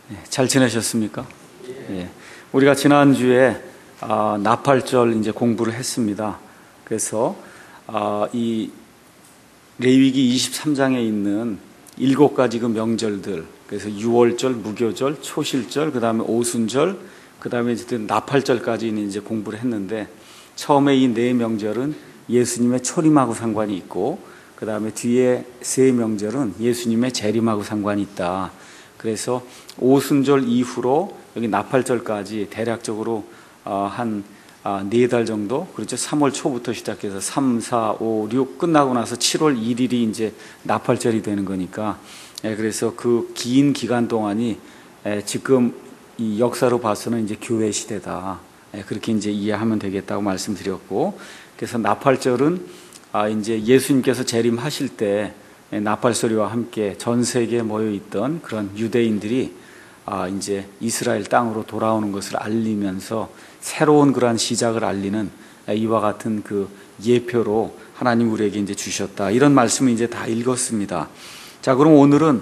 잘 지내셨습니까? 예. 우리가 지난주에 나팔절 이제 공부를 했습니다. 그래서 이 레위기 23장에 있는 7가지 그 명절들, 그래서 유월절, 무교절, 초실절, 그 다음에 오순절, 그 다음에 나팔절까지 이제 공부를 했는데, 처음에 이 4명절은 예수님의 초림하고 상관이 있고, 그 다음에 뒤에 3명절은 예수님의 재림하고 상관이 있다. 그래서 오순절 이후로 여기 나팔절까지 대략적으로 한 4달 정도, 그렇죠. 3월 초부터 시작해서 3, 4, 5, 6 끝나고 나서 7월 1일이 이제 나팔절이 되는 거니까, 그래서 그 긴 기간 동안이 지금 이 역사로 봐서는 이제 교회 시대다. 그렇게 이제 이해하면 되겠다고 말씀드렸고, 그래서 나팔절은 이제 예수님께서 재림하실 때 나팔 소리와 함께 전 세계에 모여 있던 그런 유대인들이 이제 이스라엘 땅으로 돌아오는 것을 알리면서 새로운 그러한 시작을 알리는 이와 같은 그 예표로 하나님 우리에게 이제 주셨다. 이런 말씀을 이제 다 읽었습니다. 자, 그럼 오늘은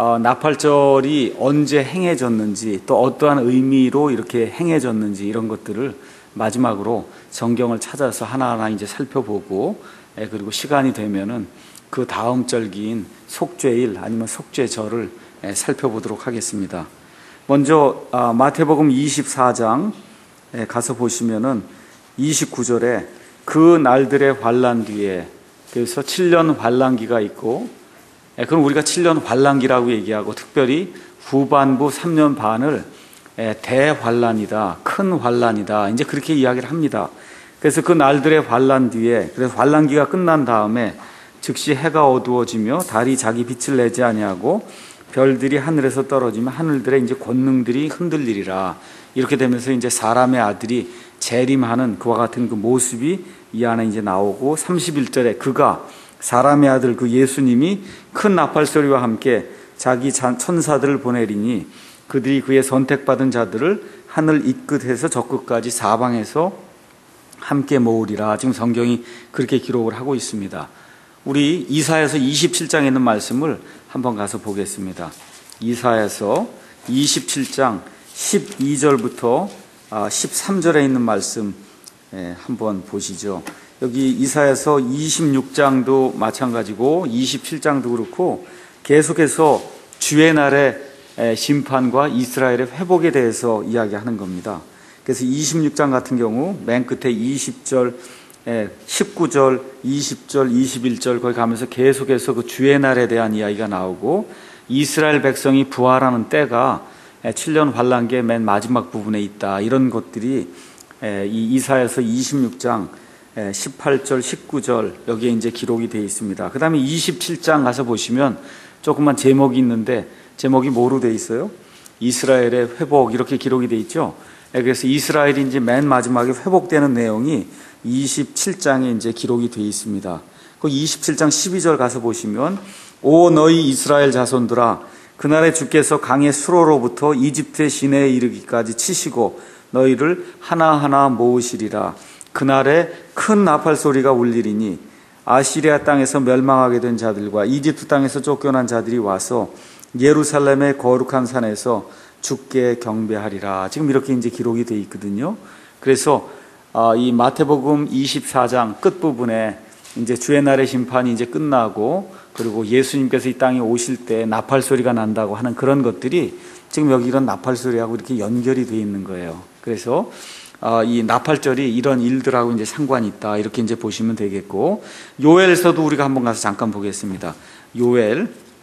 나팔절이 언제 행해졌는지, 또 어떠한 의미로 이렇게 행해졌는지, 이런 것들을 마지막으로 성경을 찾아서 하나하나 이제 살펴보고, 그리고 시간이 되면은 그 다음 절기인 속죄일 아니면 속죄절을 살펴보도록 하겠습니다. 먼저 마태복음 24장 가서 보시면은 29절에 그 날들의 환난 뒤에, 그래서 7년 환난기가 있고, 그럼 우리가 7년 환난기라고 얘기하고, 특별히 후반부 3년 반을 대환난이다, 큰 환난이다, 이제 그렇게 이야기를 합니다. 그래서 그 날들의 환난 뒤에, 그래서 환난기가 끝난 다음에 즉시 해가 어두워지며 달이 자기 빛을 내지 아니하고 별들이 하늘에서 떨어지며 하늘들의 이제 권능들이 흔들리리라. 이렇게 되면서 이제 사람의 아들이 재림하는 그와 같은 그 모습이 이 안에 이제 나오고, 31절에 그가 사람의 아들 그 예수님이 큰 나팔 소리와 함께 자기 천사들을 보내리니 그들이 그의 선택받은 자들을 하늘 이 끝에서 저 끝까지 사방에서 함께 모으리라. 지금 성경이 그렇게 기록을 하고 있습니다. 우리 이사야서 27장에 있는 말씀을 한번 가서 보겠습니다. 이사야서 27장 12절부터 13절에 있는 말씀 한번 보시죠. 여기 이사야서 26장도 마찬가지고 27장도 그렇고 계속해서 주의 날의 심판과 이스라엘의 회복에 대해서 이야기하는 겁니다. 그래서 26장 같은 경우 맨 끝에 20절, 19절, 20절, 21절 거기 가면서 계속해서 그 주의 날에 대한 이야기가 나오고, 이스라엘 백성이 부활하는 때가 7년 환난기의 맨 마지막 부분에 있다. 이런 것들이 이 이사야서 26장 18절, 19절 여기에 이제 기록이 되어 있습니다. 그 다음에 27장 가서 보시면 조금만 제목이 있는데, 제목이 뭐로 되어 있어요? 이스라엘의 회복, 이렇게 기록이 되어 있죠. 그래서 이스라엘이 이제 맨 마지막에 회복되는 내용이 27장에 이제 기록이 되어 있습니다. 그 27장 12절 가서 보시면, 오 너희 이스라엘 자손들아, 그날에 주께서 강의 수로로부터 이집트의 시내에 이르기까지 치시고 너희를 하나하나 모으시리라. 그날에 큰 나팔 소리가 울리리니 아시리아 땅에서 멸망하게 된 자들과 이집트 땅에서 쫓겨난 자들이 와서 예루살렘의 거룩한 산에서 주께 경배하리라. 지금 이렇게 이제 기록이 되어 있거든요. 그래서 이 마태복음 24장 끝부분에 이제 주의 날의 심판이 이제 끝나고, 그리고 예수님께서 이 땅에 오실 때 나팔 소리가 난다고 하는 그런 것들이 지금 여기 이런 나팔 소리하고 이렇게 연결이 되어 있는 거예요. 그래서 이 나팔절이 이런 일들하고 이제 상관이 있다. 이렇게 이제 보시면 되겠고, 요엘서도 우리가 한번 가서 잠깐 보겠습니다. 요엘,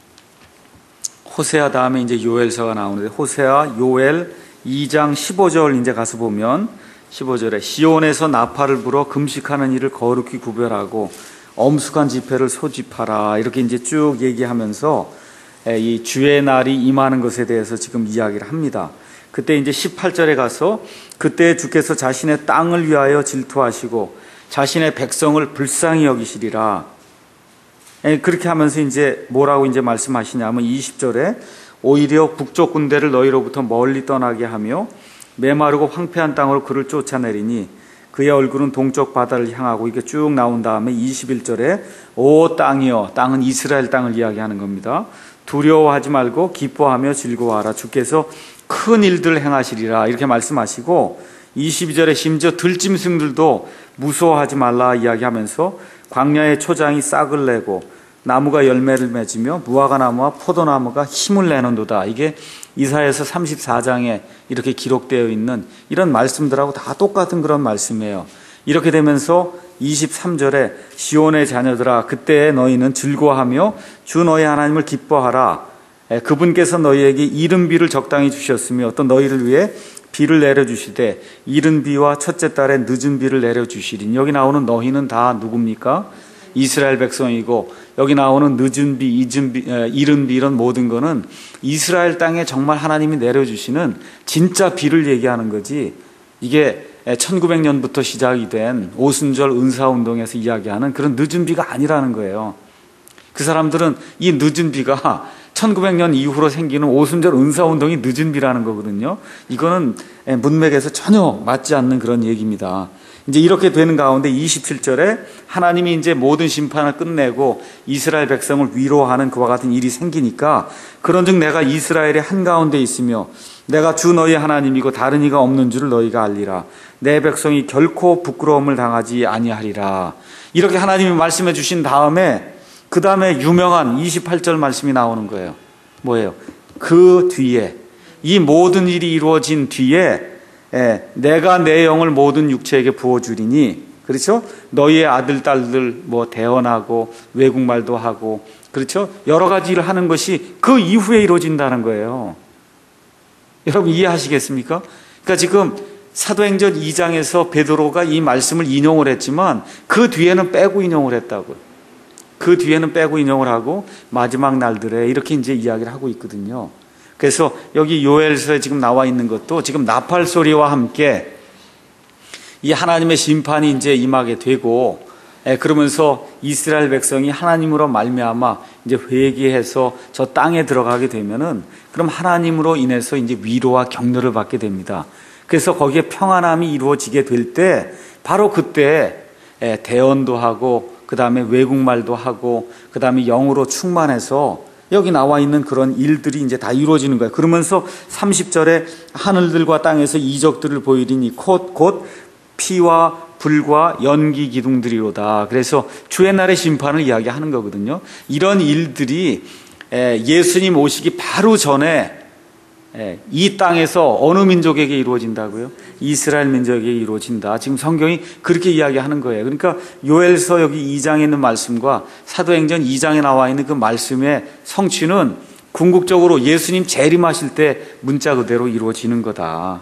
호세아 다음에 이제 요엘서가 나오는데, 호세아, 요엘 2장 15절 이제 가서 보면 15절에 시온에서 나팔을 불어 금식하는 일을 거룩히 구별하고 엄숙한 집회를 소집하라. 이렇게 이제 쭉 얘기하면서 이 주의 날이 임하는 것에 대해서 지금 이야기를 합니다. 그때 이제 18절에 가서 그때 주께서 자신의 땅을 위하여 질투하시고 자신의 백성을 불쌍히 여기시리라. 그렇게 하면서 이제 뭐라고 이제 말씀하시냐면 20절에 오히려 북쪽 군대를 너희로부터 멀리 떠나게 하며 메마르고 황폐한 땅으로 그를 쫓아내리니 그의 얼굴은 동쪽 바다를 향하고, 이게 쭉 나온 다음에 21절에 오 땅이여, 땅은 이스라엘 땅을 이야기하는 겁니다. 두려워하지 말고 기뻐하며 즐거워하라. 주께서 큰 일들을 행하시리라. 이렇게 말씀하시고 22절에 심지어 들짐승들도 무서워하지 말라 이야기하면서 광야의 초장이 싹을 내고 나무가 열매를 맺으며 무화과 나무와 포도나무가 힘을 내는도다. 이게 이사야서 34장에 이렇게 기록되어 있는 이런 말씀들하고 다 똑같은 그런 말씀이에요. 이렇게 되면서 23절에 시온의 자녀들아 그때 너희는 즐거워하며 주 너희 하나님을 기뻐하라. 그분께서 너희에게 이른 비를 적당히 주셨으며 또 너희를 위해 비를 내려주시되 이른 비와 첫째 달에 늦은 비를 내려주시리니. 여기 나오는 너희는 다 누굽니까? 이스라엘 백성이고, 여기 나오는 늦은 비, 이른 비 이런 모든 거는 이스라엘 땅에 정말 하나님이 내려주시는 진짜 비를 얘기하는 거지, 이게 1900년부터 시작이 된 오순절 은사운동에서 이야기하는 그런 늦은 비가 아니라는 거예요. 그 사람들은 이 늦은 비가 1900년 이후로 생기는 오순절 은사운동이 늦은 비라는 거거든요. 이거는 문맥에서 전혀 맞지 않는 그런 얘기입니다. 이제 이렇게 되는 가운데 27절에 하나님이 이제 모든 심판을 끝내고 이스라엘 백성을 위로하는 그와 같은 일이 생기니까, 그런즉 내가 이스라엘의 한가운데 있으며 내가 주 너희 하나님이고 다른 이가 없는 줄을 너희가 알리라. 내 백성이 결코 부끄러움을 당하지 아니하리라. 이렇게 하나님이 말씀해 주신 다음에 그 다음에 유명한 28절 말씀이 나오는 거예요. 뭐예요? 그 뒤에, 이 모든 일이 이루어진 뒤에 내가 내 영을 모든 육체에게 부어주리니, 그렇죠? 너희의 아들, 딸들 뭐 대언하고 외국말도 하고, 그렇죠? 여러 가지 일을 하는 것이 그 이후에 이루어진다는 거예요. 여러분 이해하시겠습니까? 그러니까 지금 사도행전 2장에서 베드로가 이 말씀을 인용을 했지만 그 뒤에는 빼고 인용을 했다고요. 그 뒤에는 빼고 인용을 하고 마지막 날들에 이렇게 이제 이야기를 하고 있거든요. 그래서 여기 요엘서에 지금 나와 있는 것도 지금 나팔 소리와 함께 이 하나님의 심판이 이제 임하게 되고, 그러면서 이스라엘 백성이 하나님으로 말미암아 이제 회개해서 저 땅에 들어가게 되면은, 그럼 하나님으로 인해서 이제 위로와 격려를 받게 됩니다. 그래서 거기에 평안함이 이루어지게 될 때, 바로 그때 대언도 하고 그 다음에 외국말도 하고 그 다음에 영으로 충만해서 여기 나와 있는 그런 일들이 이제 다 이루어지는 거예요. 그러면서 30절에 하늘들과 땅에서 이적들을 보이리니 곧 피와 불과 연기 기둥들이로다. 그래서 주의 날의 심판을 이야기하는 거거든요. 이런 일들이 예수님 오시기 바로 전에 이 땅에서 어느 민족에게 이루어진다고요? 이스라엘 민족에게 이루어진다. 지금 성경이 그렇게 이야기하는 거예요. 그러니까 요엘서 여기 2장에 있는 말씀과 사도행전 2장에 나와 있는 그 말씀의 성취는 궁극적으로 예수님 재림하실 때 문자 그대로 이루어지는 거다.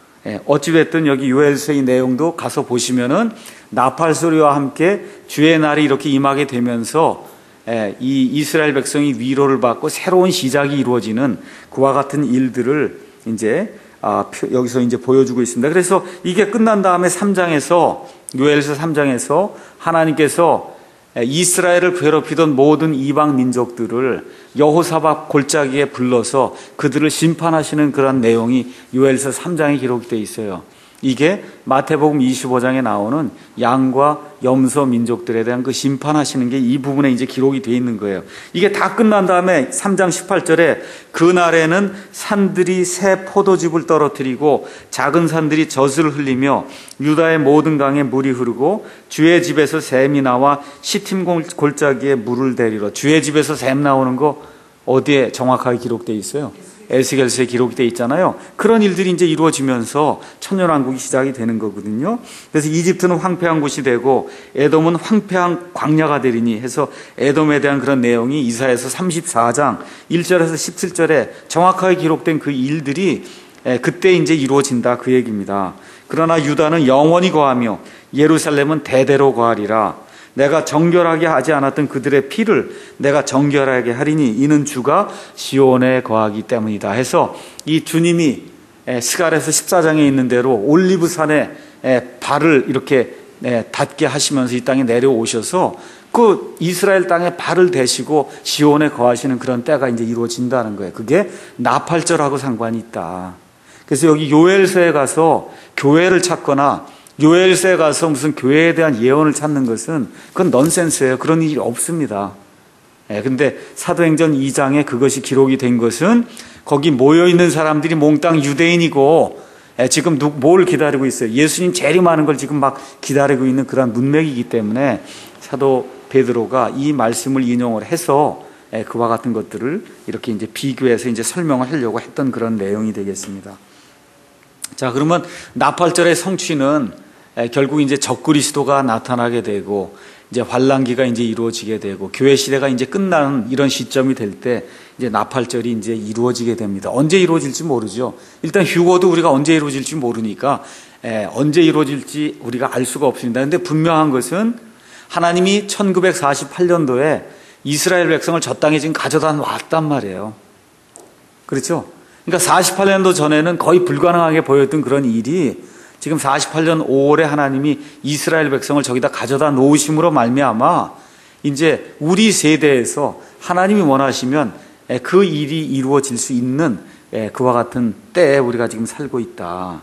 어찌됐든 여기 요엘서의 내용도 가서 보시면은 나팔 소리와 함께 주의 날이 이렇게 임하게 되면서 이 이스라엘 백성이 위로를 받고 새로운 시작이 이루어지는 그와 같은 일들을 이제 여기서 이제 보여주고 있습니다. 그래서 이게 끝난 다음에 3장에서, 요엘서 3장에서 하나님께서 이스라엘을 괴롭히던 모든 이방 민족들을 여호사밧 골짜기에 불러서 그들을 심판하시는 그런 내용이 요엘서 3장에 기록되어 있어요. 이게 마태복음 25장에 나오는 양과 염소 민족들에 대한 그 심판하시는 게 이 부분에 이제 기록이 되어 있는 거예요. 이게 다 끝난 다음에 3장 18절에 그날에는 산들이 새 포도즙을 떨어뜨리고 작은 산들이 젖을 흘리며 유다의 모든 강에 물이 흐르고 주의 집에서 샘이 나와 시팀 골짜기에 물을 대리러. 주의 집에서 샘 나오는 거 어디에 정확하게 기록되어 있어요? 에스겔서에 기록이 되어 있잖아요. 그런 일들이 이제 이루어지면서 천년왕국이 시작이 되는 거거든요. 그래서 이집트는 황폐한 곳이 되고 에돔은 황폐한 광야가 되리니 해서 에돔에 대한 그런 내용이 이사야서 34장 1절에서 17절에 정확하게 기록된 그 일들이 그때 이제 이루어진다, 그 얘기입니다. 그러나 유다는 영원히 거하며 예루살렘은 대대로 거하리라. 내가 정결하게 하지 않았던 그들의 피를 내가 정결하게 하리니 이는 주가 시온에 거하기 때문이다 해서, 이 주님이 스가랴서 14장에 있는 대로 올리브산에 발을 이렇게 닿게 하시면서 이 땅에 내려오셔서 그 이스라엘 땅에 발을 대시고 시온에 거하시는 그런 때가 이제 이루어진다는 거예요. 그게 나팔절하고 상관이 있다. 그래서 여기 요엘서에 가서 교회를 찾거나 요엘서에 가서 무슨 교회에 대한 예언을 찾는 것은 그건 넌센스예요. 그런 일이 없습니다. 근데 사도행전 2장에 그것이 기록이 된 것은 거기 모여있는 사람들이 몽땅 유대인이고 지금 뭘 기다리고 있어요? 예수님 재림하는 걸 지금 막 기다리고 있는 그런 문맥이기 때문에 사도 베드로가 이 말씀을 인용을 해서 그와 같은 것들을 이렇게 이제 비교해서 이제 설명을 하려고 했던 그런 내용이 되겠습니다. 자, 그러면 나팔절의 성취는 결국 이제 적그리스도가 나타나게 되고 이제 환란기가 이제 이루어지게 되고 교회 시대가 이제 끝나는 이런 시점이 될 때 이제 나팔절이 이제 이루어지게 됩니다. 언제 이루어질지 모르죠. 일단 휴거도 우리가 언제 이루어질지 모르니까 언제 이루어질지 우리가 알 수가 없습니다. 그런데 분명한 것은 하나님이 1948년도에 이스라엘 백성을 저 땅에 지금 가져다 놨단 말이에요. 그렇죠? 그러니까 48년도 전에는 거의 불가능하게 보였던 그런 일이 지금 48년 5월에 하나님이 이스라엘 백성을 저기다 가져다 놓으심으로 말미암아 이제 우리 세대에서 하나님이 원하시면 그 일이 이루어질 수 있는 그와 같은 때에 우리가 지금 살고 있다.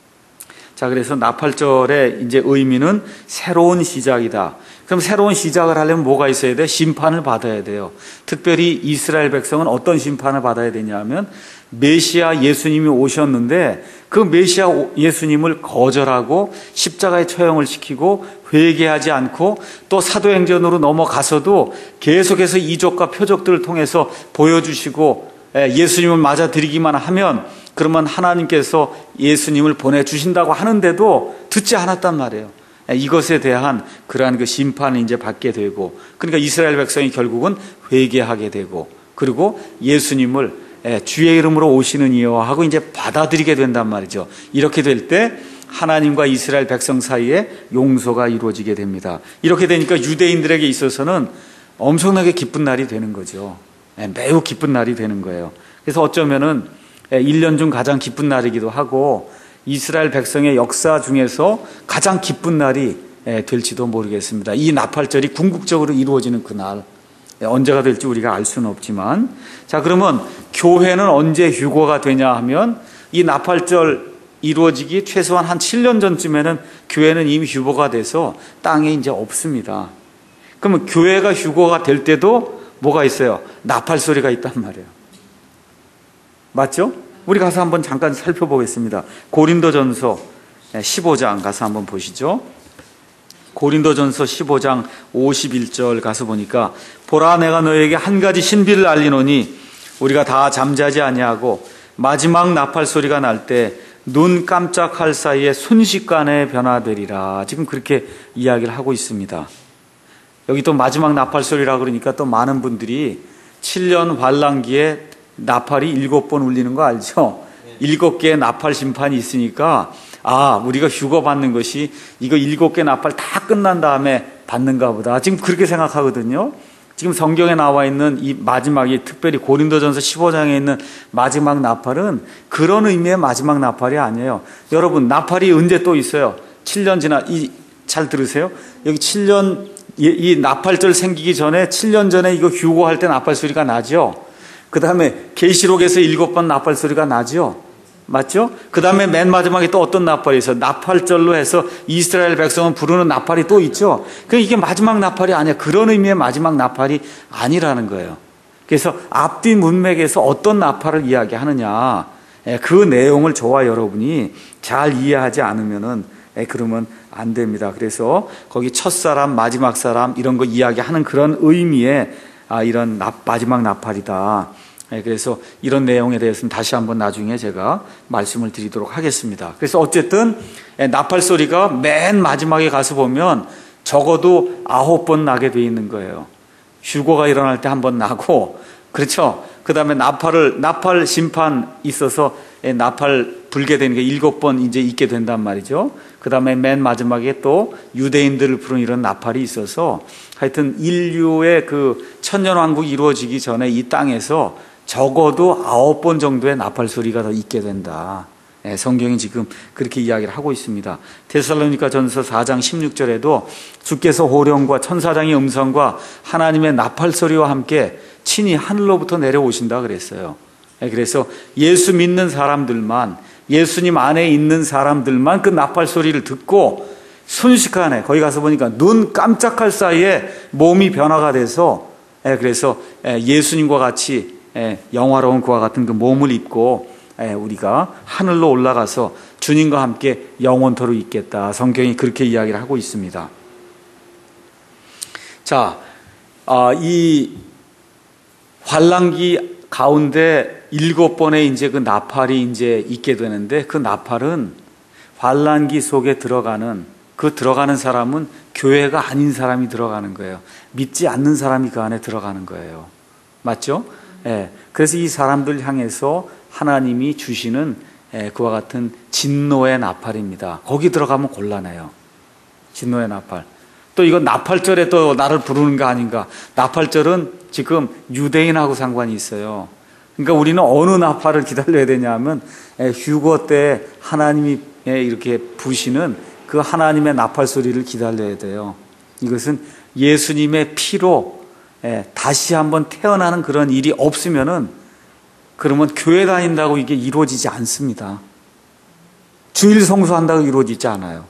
자, 그래서 나팔절의 이제 의미는 새로운 시작이다. 그럼 새로운 시작을 하려면 뭐가 있어야 돼? 심판을 받아야 돼요. 특별히 이스라엘 백성은 어떤 심판을 받아야 되냐면 메시아 예수님이 오셨는데 그 메시아 예수님을 거절하고 십자가에 처형을 시키고 회개하지 않고 또 사도행전으로 넘어가서도 계속해서 이적과 표적들을 통해서 보여주시고 예수님을 맞아들이기만 하면 그러면 하나님께서 예수님을 보내주신다고 하는데도 듣지 않았단 말이에요. 이것에 대한 그러한 그 심판을 이제 받게 되고, 그러니까 이스라엘 백성이 결국은 회개하게 되고, 그리고 예수님을 주의 이름으로 오시는 이여 하고 이제 받아들이게 된단 말이죠. 이렇게 될 때 하나님과 이스라엘 백성 사이에 용서가 이루어지게 됩니다. 이렇게 되니까 유대인들에게 있어서는 엄청나게 기쁜 날이 되는 거죠. 매우 기쁜 날이 되는 거예요. 그래서 어쩌면은 1년 중 가장 기쁜 날이기도 하고 이스라엘 백성의 역사 중에서 가장 기쁜 날이 될지도 모르겠습니다. 이 나팔절이 궁극적으로 이루어지는 그날, 언제가 될지 우리가 알 수는 없지만, 자, 그러면 교회는 언제 휴거가 되냐 하면 이 나팔절 이루어지기 최소한 한 7년 전쯤에는 교회는 이미 휴거가 돼서 땅에 이제 없습니다. 그러면 교회가 휴거가 될 때도 뭐가 있어요? 나팔 소리가 있단 말이에요. 맞죠? 우리 가서 한번 잠깐 살펴보겠습니다. 고린도전서 15장 가서 한번 보시죠. 고린도전서 15장 51절 가서 보니까 보라 내가 너에게 한 가지 신비를 알리노니 우리가 다 잠자지 아니하고 마지막 나팔 소리가 날 때 눈 깜짝할 사이에 순식간에 변화되리라. 지금 그렇게 이야기를 하고 있습니다. 여기 또 마지막 나팔 소리라 그러니까 또 많은 분들이 7년 환란기에 나팔이 7번 울리는 거 알죠? 7개의 나팔 심판이 있으니까 우리가 휴거 받는 것이 이거 7개 나팔 다 끝난 다음에 받는가 보다. 지금 그렇게 생각하거든요. 지금 성경에 나와 있는 이 마지막이 특별히 고린도전서 15장에 있는 마지막 나팔은 그런 의미의 마지막 나팔이 아니에요. 여러분, 나팔이 언제 또 있어요? 7년 지나, 잘 들으세요? 여기 7년, 이 나팔절 생기기 전에 7년 전에 이거 휴거할 때 나팔 소리가 나죠? 그 다음에 계시록에서 7번 나팔 소리가 나죠? 맞죠? 그 다음에 맨 마지막에 또 어떤 나팔이 있어요? 나팔절로 해서 이스라엘 백성은 부르는 나팔이 또 있죠? 그러니까 이게 마지막 나팔이 아니야. 그런 의미의 마지막 나팔이 아니라는 거예요. 그래서 앞뒤 문맥에서 어떤 나팔을 이야기하느냐, 그 내용을 저와 여러분이 잘 이해하지 않으면은 그러면 안 됩니다. 그래서 거기 첫사람, 마지막 사람 이런 거 이야기하는 그런 의미의 이런 마지막 나팔이다. 그래서 이런 내용에 대해서는 다시 한번 나중에 제가 말씀을 드리도록 하겠습니다. 그래서 어쨌든 나팔 소리가 맨 마지막에 가서 보면 적어도 9번 나게 돼 있는 거예요. 휴거가 일어날 때 한 번 나고, 그렇죠? 그 다음에 나팔 심판 있어서 나팔 불게 되는 게 7번 이제 있게 된단 말이죠. 그 다음에 맨 마지막에 또 유대인들을 부르는 이런 나팔이 있어서 하여튼 인류의 그 천년왕국이 이루어지기 전에 이 땅에서 적어도 9번 정도의 나팔 소리가 더 있게 된다. 성경이 지금 그렇게 이야기를 하고 있습니다. 데살로니가 전서 4장 16절에도 주께서 호령과 천사장의 음성과 하나님의 나팔 소리와 함께 친히 하늘로부터 내려오신다 그랬어요. 그래서 예수 믿는 사람들만, 예수님 안에 있는 사람들만 그 나팔 소리를 듣고 순식간에 거기 가서 보니까 눈 깜짝할 사이에 몸이 변화가 돼서 그래서 예수님과 같이 영화로운 그와 같은 그 몸을 입고 우리가 하늘로 올라가서 주님과 함께 영원토록 있겠다. 성경이 그렇게 이야기를 하고 있습니다. 자, 이 환란기 가운데 7번의 이제 그 나팔이 이제 있게 되는데, 그 나팔은 환란기 속에 들어가는 사람은 교회가 아닌 사람이 들어가는 거예요. 믿지 않는 사람이 그 안에 들어가는 거예요. 맞죠? 그래서 이 사람들 향해서 하나님이 주시는 그와 같은 진노의 나팔입니다. 거기 들어가면 곤란해요. 진노의 나팔. 또 이건 나팔절에 또 나를 부르는 거 아닌가. 나팔절은 지금 유대인하고 상관이 있어요. 그러니까 우리는 어느 나팔을 기다려야 되냐 하면 휴거 때 하나님이 이렇게 부시는 그 하나님의 나팔 소리를 기다려야 돼요. 이것은 예수님의 피로 다시 한번 태어나는 그런 일이 없으면은, 그러면 교회 다닌다고 이게 이루어지지 않습니다. 주일 성수한다고 이루어지지 않아요.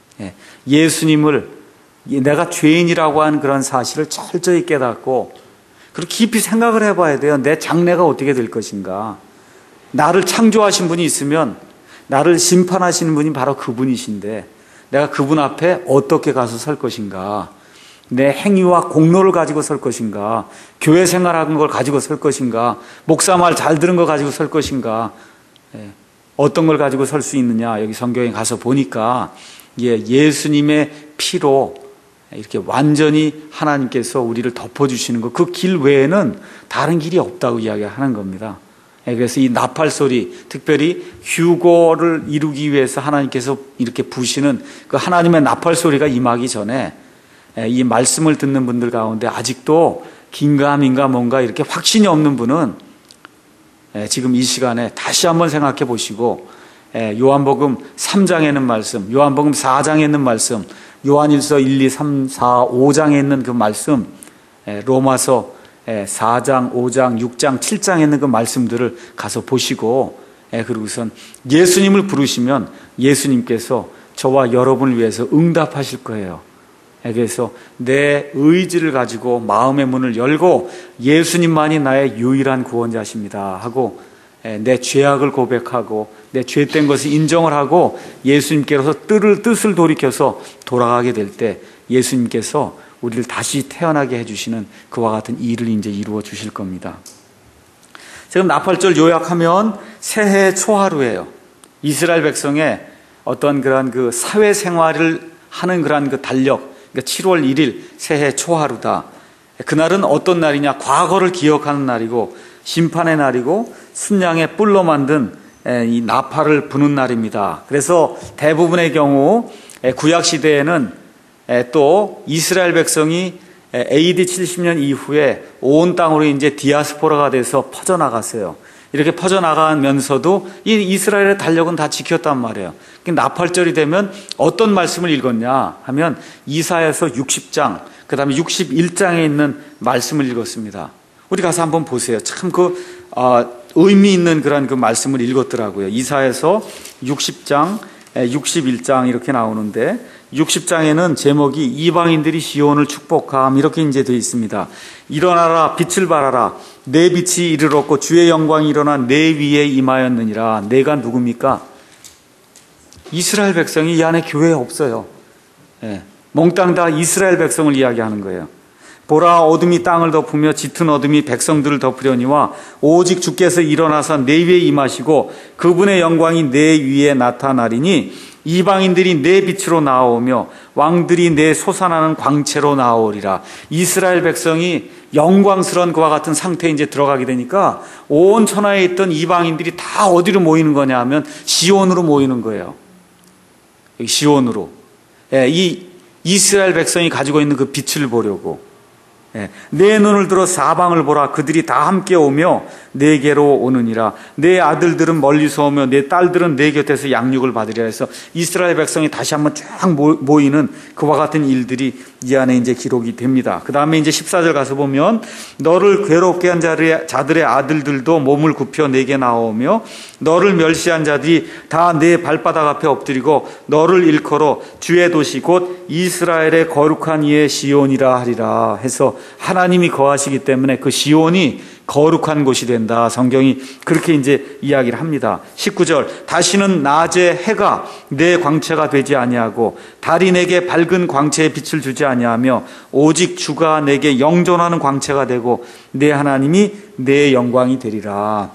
예수님을, 내가 죄인이라고 하는 그런 사실을 철저히 깨닫고, 그리고 깊이 생각을 해봐야 돼요. 내 장래가 어떻게 될 것인가. 나를 창조하신 분이 있으면 나를 심판하시는 분이 바로 그분이신데, 내가 그분 앞에 어떻게 가서 설 것인가. 내 행위와 공로를 가지고 설 것인가, 교회 생활하는 걸 가지고 설 것인가, 목사 말 잘 들은 거 가지고 설 것인가, 어떤 걸 가지고 설 수 있느냐. 여기 성경에 가서 보니까 예수님의 피로 이렇게 완전히 하나님께서 우리를 덮어주시는 것, 그 길 외에는 다른 길이 없다고 이야기하는 겁니다. 그래서 이 나팔 소리, 특별히 휴거를 이루기 위해서 하나님께서 이렇게 부시는 그 하나님의 나팔 소리가 임하기 전에, 이 말씀을 듣는 분들 가운데 아직도 긴가민가 뭔가 이렇게 확신이 없는 분은 지금 이 시간에 다시 한번 생각해 보시고, 요한복음 3장에 있는 말씀, 요한복음 4장에 있는 말씀, 요한일서 1, 2, 3, 4, 5장에 있는 그 말씀, 로마서 4장, 5장, 6장, 7장에 있는 그 말씀들을 가서 보시고, 그리고선 예수님을 부르시면 예수님께서 저와 여러분을 위해서 응답하실 거예요. 그래서 내 의지를 가지고 마음의 문을 열고 예수님만이 나의 유일한 구원자십니다 하고, 내 죄악을 고백하고 내 죄된 것을 인정을 하고 예수님께서 뜻을 돌이켜서 돌아가게 될 때 예수님께서 우리를 다시 태어나게 해주시는 그와 같은 일을 이제 이루어 주실 겁니다. 지금 나팔절 요약하면 새해 초하루예요. 이스라엘 백성의 어떤 그런 그 사회생활을 하는 그런 그 달력, 그러니까 7월 1일 새해 초하루다. 그날은 어떤 날이냐? 과거를 기억하는 날이고 심판의 날이고 순양의 뿔로 만든 이 나팔을 부는 날입니다. 그래서 대부분의 경우 구약 시대에는 또 이스라엘 백성이 AD 70년 이후에 온 땅으로 이제 디아스포라가 돼서 퍼져나갔어요. 이렇게 퍼져나가면서도 이 이스라엘의 달력은 다 지켰단 말이에요. 나팔절이 되면 어떤 말씀을 읽었냐 하면 이사야서 60장, 그 다음에 61장에 있는 말씀을 읽었습니다. 우리 가서 한번 보세요. 참 의미 있는 그런 그 말씀을 읽었더라고요. 이사야서 60장, 61장 이렇게 나오는데, 60장에는 제목이 이방인들이 시온을 축복함 이렇게 이제 되어 있습니다. 일어나라 빛을 발하라 내 빛이 이르렀고 주의 영광이 일어나 내 위에 임하였느니라. 내가 누굽니까? 이스라엘 백성이 이 안에 교회에 없어요. 몽땅 다 이스라엘 백성을 이야기하는 거예요. 보라 어둠이 땅을 덮으며 짙은 어둠이 백성들을 덮으려니와 오직 주께서 일어나서 내 위에 임하시고 그분의 영광이 내 위에 나타나리니 이방인들이 내 빛으로 나오며 왕들이 내 솟아나는 광채로 나오리라. 이스라엘 백성이 영광스러운 그와 같은 상태에 이제 들어가게 되니까 온 천하에 있던 이방인들이 다 어디로 모이는 거냐 하면 시온으로 모이는 거예요. 시온으로. 이 이스라엘 백성이 가지고 있는 그 빛을 보려고. 내 눈을 들어 사방을 보라. 그들이 다 함께 오며 내게로 오느니라. 내 아들들은 멀리서 오며 내 딸들은 내 곁에서 양육을 받으리라 해서 이스라엘 백성이 다시 한번 쫙 모이는 그와 같은 일들이 이 안에 이제 기록이 됩니다. 그 다음에 이제 14절 가서 보면 너를 괴롭게 한 자들의 아들들도 몸을 굽혀 내게 나오며 너를 멸시한 자들이 다 내 발바닥 앞에 엎드리고 너를 일컬어 주의 도시 곧 이스라엘의 거룩한 이의 시온이라 하리라 해서 하나님이 거하시기 때문에 그 시온이 거룩한 곳이 된다. 성경이 그렇게 이제 이야기를 합니다. 19절 다시는 낮에 해가 내 광채가 되지 아니하고 달이 내게 밝은 광채의 빛을 주지 아니하며 오직 주가 내게 영존하는 광채가 되고 내 하나님이 내 영광이 되리라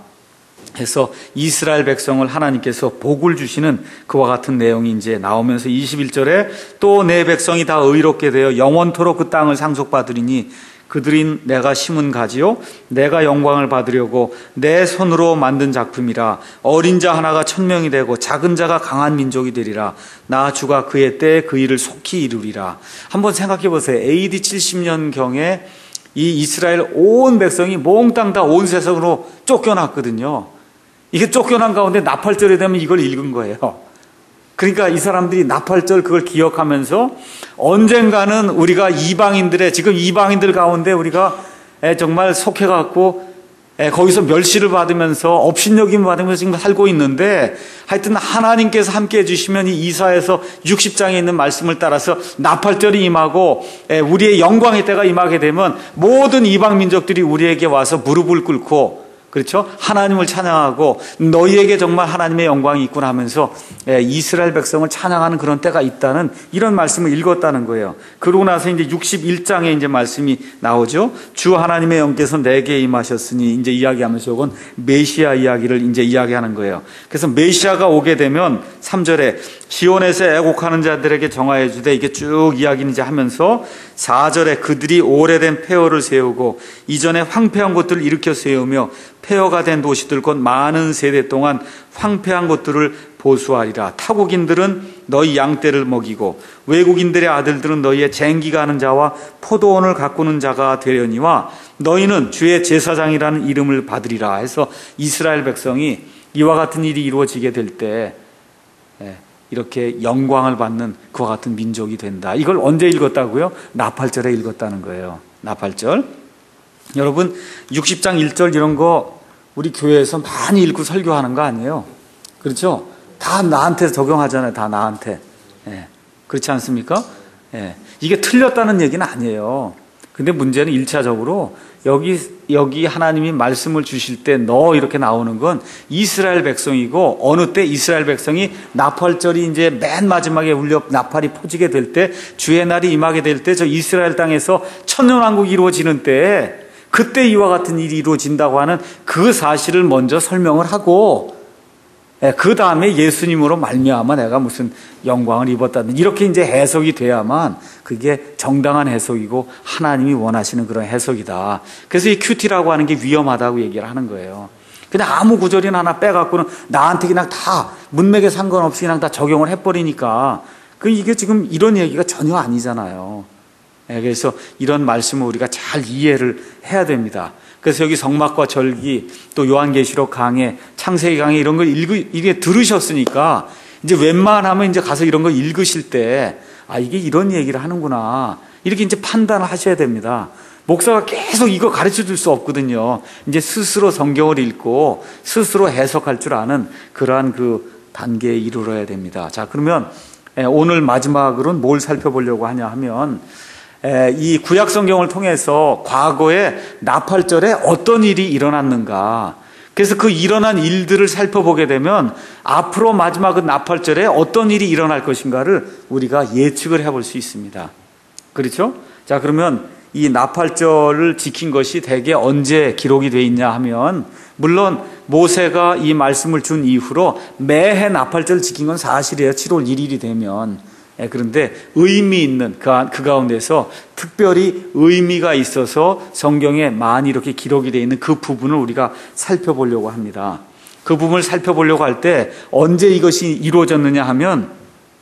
해서 이스라엘 백성을 하나님께서 복을 주시는 그와 같은 내용이 이제 나오면서 21절에 또 내 백성이 다 의롭게 되어 영원토록 그 땅을 상속받으리니 그들인 내가 심은 가지요 내가 영광을 받으려고 내 손으로 만든 작품이라 어린 자 하나가 천명이 되고 작은 자가 강한 민족이 되리라 나 주가 그의 때에 그 일을 속히 이루리라. 한번 생각해 보세요. AD 70년경에 이 이스라엘 온 백성이 몽땅 다 온 세상으로 쫓겨났거든요. 이게 쫓겨난 가운데 나팔절이 되면 이걸 읽은 거예요. 그러니까 이 사람들이 나팔절 그걸 기억하면서 언젠가는 우리가 이방인들의 지금 이방인들 가운데 우리가 정말 속해갖고 거기서 멸시를 받으면서 업신여김을 받으면서 지금 살고 있는데 하여튼 하나님께서 함께 해주시면 이 이사야서 60장에 있는 말씀을 따라서 나팔절이 임하고 우리의 영광의 때가 임하게 되면 모든 이방 민족들이 우리에게 와서 무릎을 꿇고 그렇죠? 하나님을 찬양하고 너희에게 정말 하나님의 영광이 있구나 하면서 이스라엘 백성을 찬양하는 그런 때가 있다는 이런 말씀을 읽었다는 거예요. 그러고 나서 이제 61장에 이제 말씀이 나오죠. 주 하나님의 영께서 내게 임하셨으니 이제 이야기하면서 이건 메시아 이야기를 이제 이야기하는 거예요. 그래서 메시아가 오게 되면 3절에 시온에서 애곡하는 자들에게 정하여 주되 이게 쭉 이야기는 이제 하면서 4절에 그들이 오래된 폐허를 세우고 이전에 황폐한 곳들을 일으켜 세우며 폐허가 된 도시들 곧 많은 세대 동안 황폐한 곳들을 보수하리라. 타국인들은 너희 양떼를 먹이고 외국인들의 아들들은 너희의 쟁기가 하는 자와 포도원을 가꾸는 자가 되려니와 너희는 주의 제사장이라는 이름을 받으리라 해서 이스라엘 백성이 이와 같은 일이 이루어지게 될 때 이렇게 영광을 받는 그와 같은 민족이 된다. 이걸 언제 읽었다고요? 나팔절에 읽었다는 거예요. 나팔절. 여러분 60장 1절 이런 거 우리 교회에서 많이 읽고 설교하는 거 아니에요? 그렇죠? 다 나한테 적용하잖아요. 다 나한테. 그렇지 않습니까? 이게 틀렸다는 얘기는 아니에요. 근데 문제는 1차적으로 여기 하나님이 말씀을 주실 때 너 이렇게 나오는 건 이스라엘 백성이고 어느 때 이스라엘 백성이 나팔절이 이제 맨 마지막에 울려 나팔이 퍼지게 될 때 주의 날이 임하게 될 때 저 이스라엘 땅에서 천년왕국이 이루어지는 때에 그때 이와 같은 일이 이루어진다고 하는 그 사실을 먼저 설명을 하고 그 다음에 예수님으로 말미암아 내가 무슨 영광을 입었다든 이렇게 이제 해석이 돼야만 그게 정당한 해석이고 하나님이 원하시는 그런 해석이다. 그래서 이 큐티라고 하는 게 위험하다고 얘기를 하는 거예요. 그냥 아무 구절이나 하나 빼갖고는 나한테 그냥 다 문맥에 상관없이 그냥 다 적용을 해버리니까 이게 지금 이런 얘기가 전혀 아니잖아요. 그래서 이런 말씀을 우리가 잘 이해를 해야 됩니다. 그래서 여기 성막과 절기, 또 요한계시록 강해, 창세기 강해 이런 걸 이게 들으셨으니까 이제 웬만하면 이제 가서 이런 거 읽으실 때 이게 이런 얘기를 하는구나. 이렇게 이제 판단을 하셔야 됩니다. 목사가 계속 이거 가르쳐 줄 수 없거든요. 이제 스스로 성경을 읽고 스스로 해석할 줄 아는 그러한 그 단계에 이르러야 됩니다. 자, 그러면 오늘 마지막으로는 뭘 살펴보려고 하냐 하면 이 구약 성경을 통해서 과거에 나팔절에 어떤 일이 일어났는가, 그래서 그 일어난 일들을 살펴보게 되면 앞으로 마지막 그 나팔절에 어떤 일이 일어날 것인가를 우리가 예측을 해볼 수 있습니다. 그렇죠? 자, 그러면 이 나팔절을 지킨 것이 대개 언제 기록이 되어 있냐 하면, 물론 모세가 이 말씀을 준 이후로 매해 나팔절을 지킨 건 사실이에요. 7월 1일이 되면. 그런데 의미 있는 그 가운데서 특별히 의미가 있어서 성경에 많이 이렇게 기록이 되어 있는 그 부분을 우리가 살펴보려고 합니다. 그 부분을 살펴보려고 할 때 언제 이것이 이루어졌느냐 하면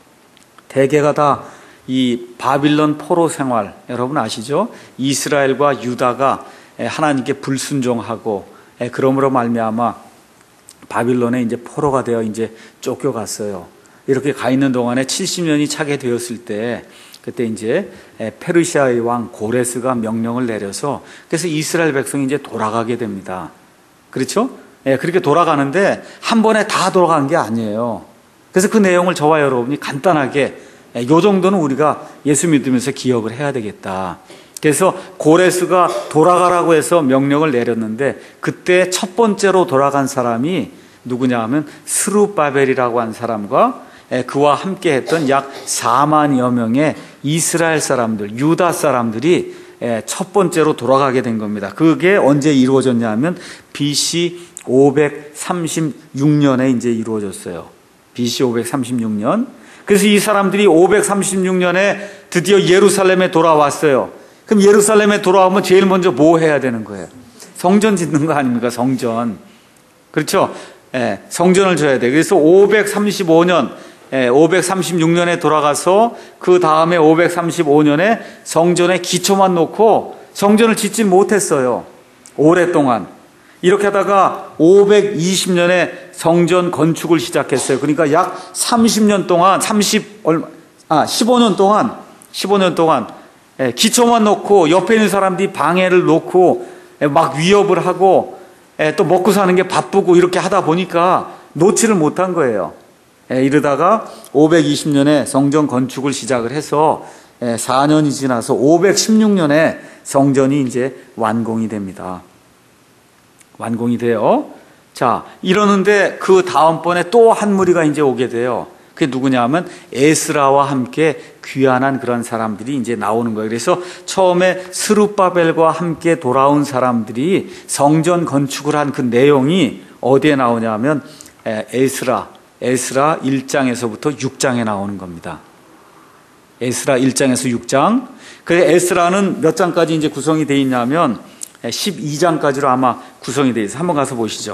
대개가 다 이 바빌론 포로 생활, 여러분 아시죠? 이스라엘과 유다가 하나님께 불순종하고 그러므로 말미암아 바빌론에 이제 포로가 되어 이제 쫓겨갔어요. 이렇게 가 있는 동안에 70년이 차게 되었을 때 그때 이제 페르시아의 왕 고레스가 명령을 내려서 그래서 이스라엘 백성이 이제 돌아가게 됩니다. 그렇죠? 그렇게 돌아가는데 한 번에 다 돌아간 게 아니에요. 그래서 그 내용을 저와 여러분이 간단하게 요 정도는 우리가 예수 믿으면서 기억을 해야 되겠다. 그래서 고레스가 돌아가라고 해서 명령을 내렸는데 그때 첫 번째로 돌아간 사람이 누구냐 하면 스룹바벨이라고 한 사람과 그와 함께 했던 약 4만여 명의 이스라엘 사람들, 유다 사람들이 첫 번째로 돌아가게 된 겁니다. 그게 언제 이루어졌냐 하면 BC 536년에 이제 이루어졌어요. BC 536년. 그래서 이 사람들이 536년에 드디어 예루살렘에 돌아왔어요. 그럼 예루살렘에 돌아오면 제일 먼저 뭐 해야 되는 거예요? 성전 짓는 거 아닙니까? 성전. 그렇죠? 성전을 져야 돼. 그래서 536년에 돌아가서 그 다음에 535년에 성전에 기초만 놓고 성전을 짓지 못했어요. 오랫동안. 이렇게 하다가 520년에 성전 건축을 시작했어요. 그러니까 약 30년 동안, 15년 동안 기초만 놓고 옆에 있는 사람들이 방해를 놓고 막 위협을 하고 또 먹고 사는 게 바쁘고 이렇게 하다 보니까 놓지를 못한 거예요. 이러다가 520년에 성전 건축을 시작을 해서 4년이 지나서 516년에 성전이 이제 완공이 됩니다. 완공이 돼요. 자, 이러는데 그 다음번에 또 한 무리가 이제 오게 돼요. 그게 누구냐 하면 에스라와 함께 귀환한 그런 사람들이 이제 나오는 거예요. 그래서 처음에 스룹바벨과 함께 돌아온 사람들이 성전 건축을 한 그 내용이 어디에 나오냐 하면 에스라 1장에서부터 6장에 나오는 겁니다. 에스라 1장에서 6장. 그래서 에스라는 몇 장까지 이제 구성이 되어 있냐면 12장까지로 아마 구성이 되어 있어요. 한번 가서 보시죠.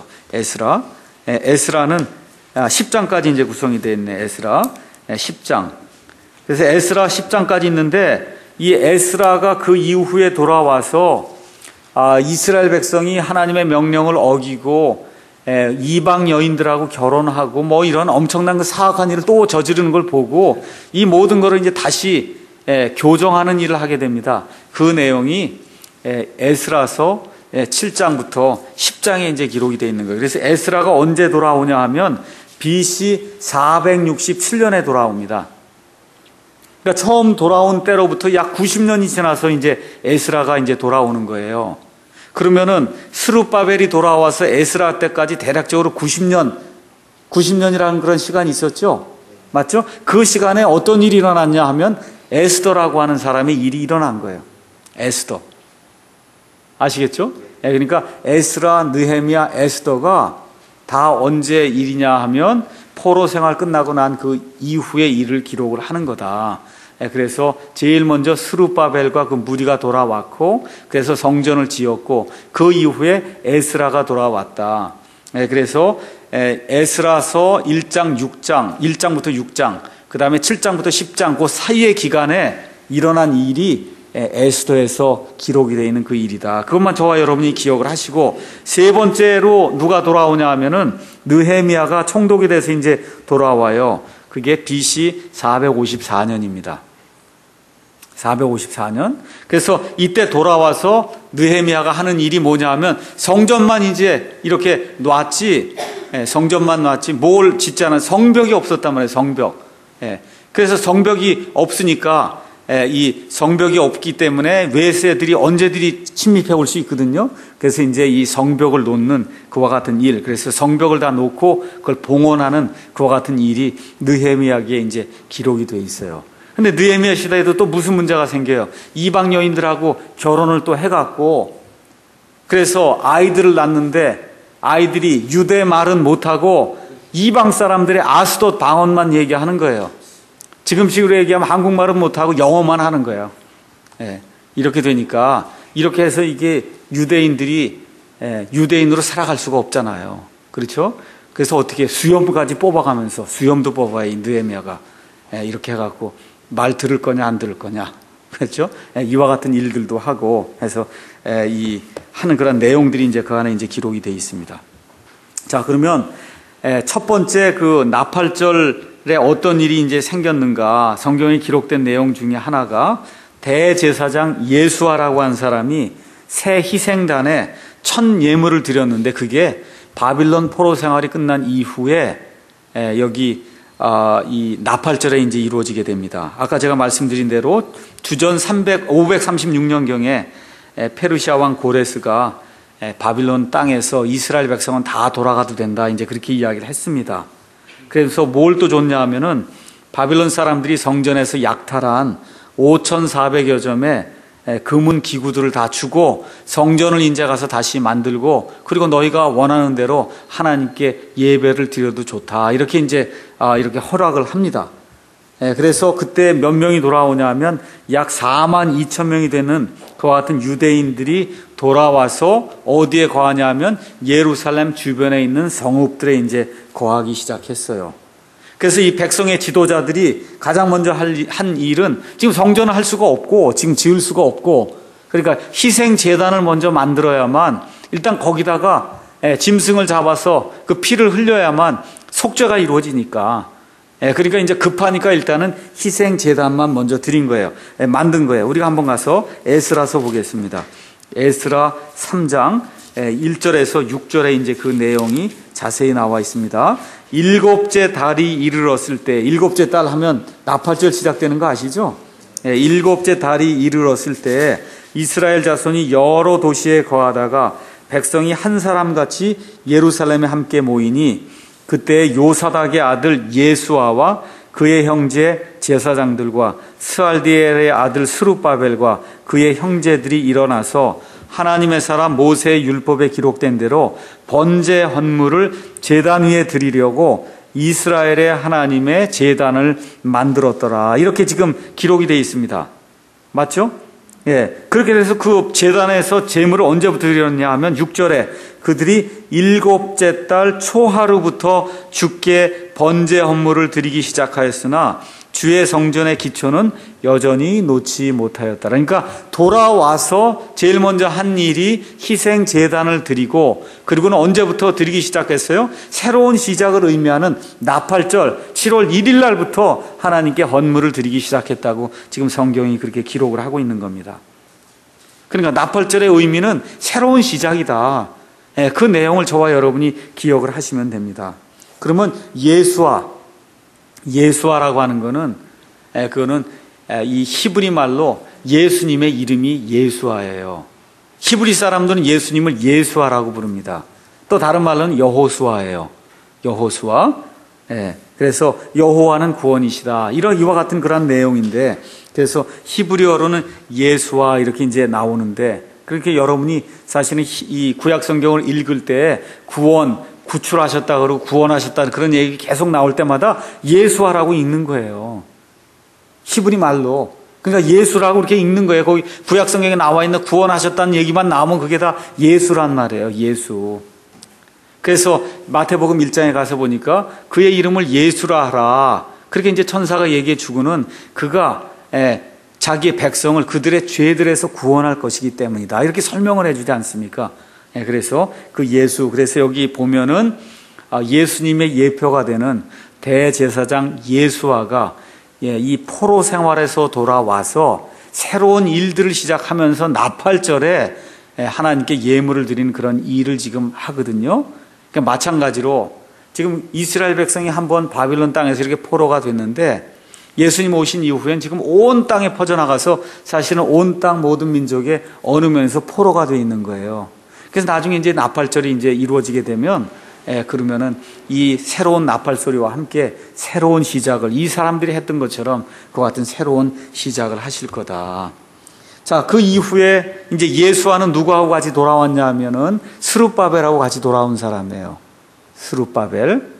에스라는 10장까지 이제 구성이 되어 있네. 에스라 10장. 그래서 에스라 10장까지 있는데 이 에스라가 그 이후에 돌아와서 이스라엘 백성이 하나님의 명령을 어기고 이방 여인들하고 결혼하고 뭐 이런 엄청난 그 사악한 일을 또 저지르는 걸 보고 이 모든 것을 이제 다시 교정하는 일을 하게 됩니다. 그 내용이 에스라서 7장부터 10장에 이제 기록이 되어 있는 거예요. 그래서 에스라가 언제 돌아오냐 하면 BC 467년에 돌아옵니다. 그러니까 처음 돌아온 때로부터 약 90년이 지나서 이제 에스라가 이제 돌아오는 거예요. 그러면은 스룹바벨이 돌아와서 에스라 때까지 대략적으로 90년이라는 그런 시간이 있었죠. 맞죠? 그 시간에 어떤 일이 일어났냐 하면 에스더라고 하는 사람의 일이 일어난 거예요. 에스더. 아시겠죠? 그러니까 에스라, 느헤미야, 에스더가 다 언제 일이냐 하면 포로 생활 끝나고 난 그 이후의 일을 기록을 하는 거다. 그래서 제일 먼저 스룹바벨과 그 무리가 돌아왔고 그래서 성전을 지었고 그 이후에 에스라가 돌아왔다. 그래서 에스라서 1장, 6장, 1장부터 6장, 그 다음에 7장부터 10장 그 사이의 기간에 일어난 일이 에스더에서 기록이 되어 있는 그 일이다. 그것만 저와 여러분이 기억을 하시고 세 번째로 누가 돌아오냐 하면은 느헤미야가 총독이 돼서 이제 돌아와요. 그게 BC 454년입니다. 454년. 그래서 이때 돌아와서 느헤미야가 하는 일이 뭐냐 하면 성전만 이제 이렇게 놨지, 성전만 놨지 뭘 짓지 않은 성벽이 없었단 말이에요. 성벽. 그래서 성벽이 없으니까 이 성벽이 없기 때문에 외세들이 언제든지 침입해 올 수 있거든요. 그래서 이제 이 성벽을 놓는 그와 같은 일, 그래서 성벽을 다 놓고 그걸 봉헌하는 그와 같은 일이 느헤미야기에 이제 기록이 돼 있어요. 근데 느헤미야 시대에도 또 무슨 문제가 생겨요? 이방 여인들하고 결혼을 또 해갖고 그래서 아이들을 낳는데 아이들이 유대 말은 못하고 이방 사람들의 아스돗 방언만 얘기하는 거예요. 지금식으로 얘기하면 한국말은 못하고 영어만 하는 거예요. 이렇게 되니까 이렇게 해서 이게 유대인들이 유대인으로 살아갈 수가 없잖아요. 그렇죠? 그래서 어떻게 수염까지 뽑아가면서 수염도 뽑아야 이 느헤미야가 이렇게 해갖고 말 들을 거냐 안 들을 거냐, 그렇죠? 이와 같은 일들도 하고 해서 이 하는 그런 내용들이 이제 그 안에 이제 기록이 되어 있습니다. 자, 그러면 첫 번째 그 나팔절 어떤 일이 이제 생겼는가, 성경에 기록된 내용 중에 하나가 대제사장 예수아라고 한 사람이 새 희생단에 첫 예물을 드렸는데 그게 바빌론 포로 생활이 끝난 이후에 여기 이 나팔절에 이제 이루어지게 됩니다. 아까 제가 말씀드린 대로 주전 536년경에 페르시아 왕 고레스가 바빌론 땅에서 이스라엘 백성은 다 돌아가도 된다, 이제 그렇게 이야기를 했습니다. 그래서 뭘 또 줬냐 하면은 바빌론 사람들이 성전에서 약탈한 5,400여 점의 금은 기구들을 다 주고 성전을 이제 가서 다시 만들고, 그리고 너희가 원하는 대로 하나님께 예배를 드려도 좋다, 이렇게 이제 이렇게 허락을 합니다. 그래서 그때 몇 명이 돌아오냐면 약 4만 2천 명이 되는 그와 같은 유대인들이 돌아와서 어디에 거하냐면 예루살렘 주변에 있는 성읍들에 이제 거하기 시작했어요. 그래서 이 백성의 지도자들이 가장 먼저 한 일은 지금 성전을 할 수가 없고 지금 지을 수가 없고, 그러니까 희생 제단을 먼저 만들어야만, 일단 거기다가 짐승을 잡아서 그 피를 흘려야만 속죄가 이루어지니까, 그러니까 이제 급하니까 일단은 희생 제단만 먼저 드린 거예요. 만든 거예요. 우리가 한번 가서 에스라서 보겠습니다. 에스라 3장 1절에서 6절에 이제 그 내용이 자세히 나와 있습니다. 일곱째 달이 이르렀을 때, 일곱째 달 하면 나팔절 시작되는 거 아시죠? 일곱째 달이 이르렀을 때 이스라엘 자손이 여러 도시에 거하다가 백성이 한 사람같이 예루살렘에 함께 모이니 그때 요사닥의 아들 예수아와 그의 형제 제사장들과 스알디엘의 아들 스룹바벨과 그의 형제들이 일어나서 하나님의 사람 모세의 율법에 기록된 대로 번제 헌물을 제단 위에 드리려고 이스라엘의 하나님의 제단을 만들었더라, 이렇게 지금 기록이 되어 있습니다. 맞죠? 그렇게 돼서 그 제단에서 제물을 언제부터 드렸냐 하면 6절에 그들이 일곱째 달 초하루부터 주께 번제 헌물을 드리기 시작하였으나 주의 성전의 기초는 여전히 놓지 못하였다. 그러니까 돌아와서 제일 먼저 한 일이 희생 제단을 드리고, 그리고는 언제부터 드리기 시작했어요? 새로운 시작을 의미하는 나팔절 7월 1일 날부터 하나님께 헌물을 드리기 시작했다고 지금 성경이 그렇게 기록을 하고 있는 겁니다. 그러니까 나팔절의 의미는 새로운 시작이다. 그 내용을 저와 여러분이 기억을 하시면 됩니다. 그러면 예수아라고 하는 거는, 그거는 이 히브리 말로 예수님의 이름이 예수아예요. 히브리 사람들은 예수님을 예수아라고 부릅니다. 또 다른 말로는 여호수아예요. 여호수아. 그래서 여호와는 구원이시다, 이와 같은 그런 내용인데, 그래서 히브리어로는 예수아 이렇게 이제 나오는데, 그렇게 여러분이 사실은 이 구약 성경을 읽을 때 구출하셨다 그러고 구원하셨다 그런 얘기 계속 나올 때마다 예수아라고 읽는 거예요. 히브리 말로. 그러니까 예수라고 이렇게 읽는 거예요. 거기 구약 성경에 나와 있는 구원하셨다는 얘기만 나오면 그게 다 예수란 말이에요. 예수. 그래서 마태복음 1장에 가서 보니까 그의 이름을 예수라 하라, 그렇게 이제 천사가 얘기해 주고는 그가 자기의 백성을 그들의 죄들에서 구원할 것이기 때문이다, 이렇게 설명을 해주지 않습니까? 그래서 그 예수, 그래서 여기 보면은 예수님의 예표가 되는 대제사장 예수아가 이 포로 생활에서 돌아와서 새로운 일들을 시작하면서 나팔절에 하나님께 예물을 드리는 그런 일을 지금 하거든요. 그러니까 마찬가지로 지금 이스라엘 백성이 한번 바빌론 땅에서 이렇게 포로가 됐는데, 예수님 오신 이후엔 지금 온 땅에 퍼져나가서 사실은 온 땅 모든 민족의 어느 면에서 포로가 되어 있는 거예요. 그래서 나중에 이제 나팔절이 이제 이루어지게 되면, 그러면은 이 새로운 나팔 소리와 함께 새로운 시작을, 이 사람들이 했던 것처럼 그와 같은 새로운 시작을 하실 거다. 자, 그 이후에 이제 예수와는 누구하고 같이 돌아왔냐 하면은 스룹바벨하고 같이 돌아온 사람이에요. 스룹바벨.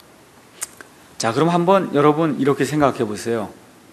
자, 그럼 한번 여러분 이렇게 생각해 보세요.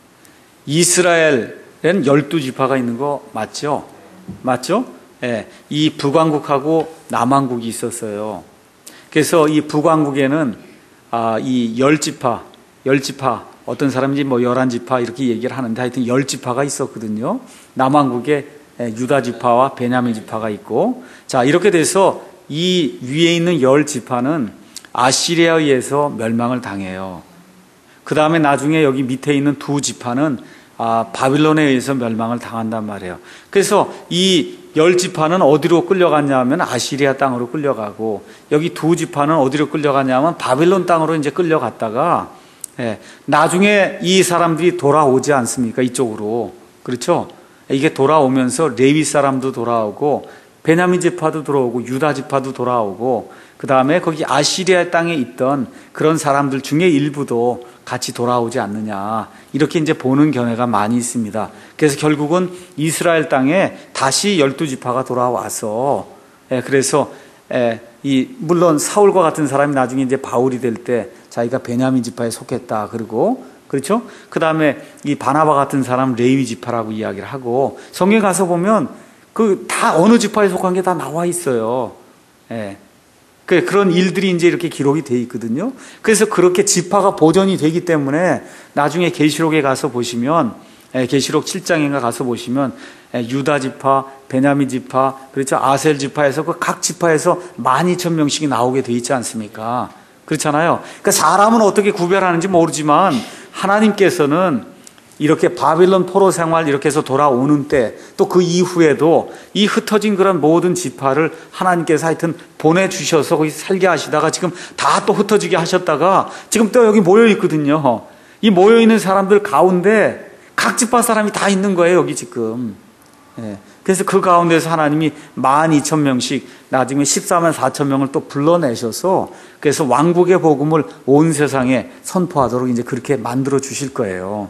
이스라엘엔 12지파가 있는 거 맞죠? 맞죠? 이 북왕국하고 남왕국이 있었어요. 그래서 이 북왕국에는 이 10지파, 어떤 사람이 뭐 11지파 이렇게 얘기를 하는데 하여튼 10지파가 있었거든요. 남왕국에 유다지파와 베냐민지파가 있고, 자, 이렇게 돼서 이 위에 있는 10지파는 아시리아에 의해서 멸망을 당해요. 그 다음에 나중에 여기 밑에 있는 두 지파는 바빌론에 의해서 멸망을 당한단 말이에요. 그래서 이 10지파는 어디로 끌려갔냐 하면 아시리아 땅으로 끌려가고, 여기 두 지파는 어디로 끌려갔냐 하면 바빌론 땅으로 이제 끌려갔다가, 나중에 이 사람들이 돌아오지 않습니까? 이쪽으로. 그렇죠? 이게 돌아오면서 레위 사람도 돌아오고, 베냐민 지파도 돌아오고, 유다 지파도 돌아오고, 그 다음에 거기 아시리아 땅에 있던 그런 사람들 중에 일부도 같이 돌아오지 않느냐, 이렇게 이제 보는 견해가 많이 있습니다. 그래서 결국은 이스라엘 땅에 다시 12지파가 돌아와서, 그래서 물론 사울과 같은 사람이 나중에 이제 바울이 될 때 자기가 베냐민 지파에 속했다 그러고, 그렇죠? 그 다음에 이 바나바 같은 사람 레위 지파라고 이야기를 하고, 성경에 가서 보면 그 다 어느 지파에 속한 게 다 나와 있어요. 그런 일들이 이제 이렇게 기록이 돼 있거든요. 그래서 그렇게 지파가 보존이 되기 때문에 나중에 계시록에 가서 보시면, 계시록 7장인가 가서 보시면 유다 지파, 베냐민 지파, 그렇죠? 아셀 지파에서 그 각 지파에서 12,000명씩이 나오게 돼 있지 않습니까? 그렇잖아요. 그러니까 사람은 어떻게 구별하는지 모르지만 하나님께서는 이렇게 바빌론 포로 생활 이렇게 해서 돌아오는 때, 또 그 이후에도 이 흩어진 그런 모든 지파를 하나님께서 하여튼 보내주셔서 거기 살게 하시다가 지금 다 또 흩어지게 하셨다가 지금 또 여기 모여 있거든요. 이 모여 있는 사람들 가운데 각 지파 사람이 다 있는 거예요, 여기 지금. 그래서 그 가운데서 하나님이 12,000명씩, 나중에 14만 4천 명을 또 불러내셔서, 그래서 왕국의 복음을 온 세상에 선포하도록 이제 그렇게 만들어 주실 거예요.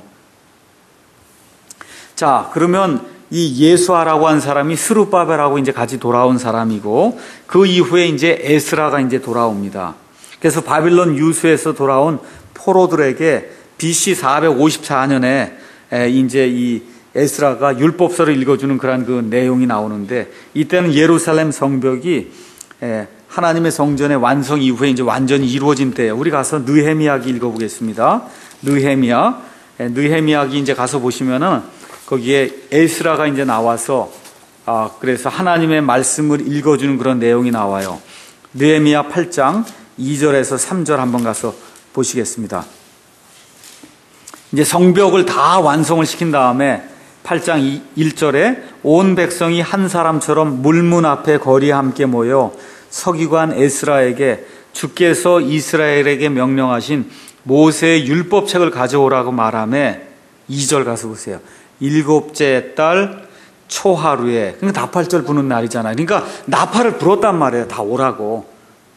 자, 그러면 이 예수아라고 한 사람이 스룹바벨하고 이제 같이 돌아온 사람이고, 그 이후에 이제 에스라가 이제 돌아옵니다. 그래서 바빌론 유수에서 돌아온 포로들에게 BC 454년에 이제 이 에스라가 율법서를 읽어주는 그런 그 내용이 나오는데, 이때는 예루살렘 성벽이 하나님의 성전의 완성 이후에 이제 완전히 이루어진 때예요. 우리 가서 느헤미야기 읽어보겠습니다. 느헤미야기 이제 가서 보시면은 거기에 에스라가 이제 나와서 그래서 하나님의 말씀을 읽어주는 그런 내용이 나와요. 느헤미야 8장 2절에서 3절 한번 가서 보시겠습니다. 이제 성벽을 다 완성을 시킨 다음에 8장 1절에 온 백성이 한 사람처럼 물문 앞에 거리에 함께 모여 서기관 에스라에게 주께서 이스라엘에게 명령하신 모세의 율법책을 가져오라고 말하며, 2절 가서 보세요. 7째 달 초하루에, 그러니까 나팔절 부는 날이잖아요. 그러니까 나팔을 불었단 말이에요. 다 오라고.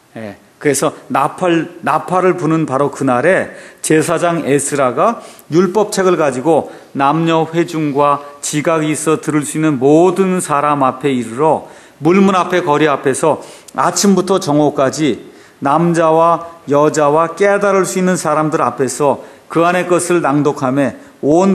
그래서 나팔을 부는 바로 그날에 제사장 에스라가 율법책을 가지고 남녀 회중과 지각이 있어 들을 수 있는 모든 사람 앞에 이르러 물문 앞에 거리 앞에서 아침부터 정오까지 남자와 여자와 깨달을 수 있는 사람들 앞에서 그 안의 것을 낭독하며 온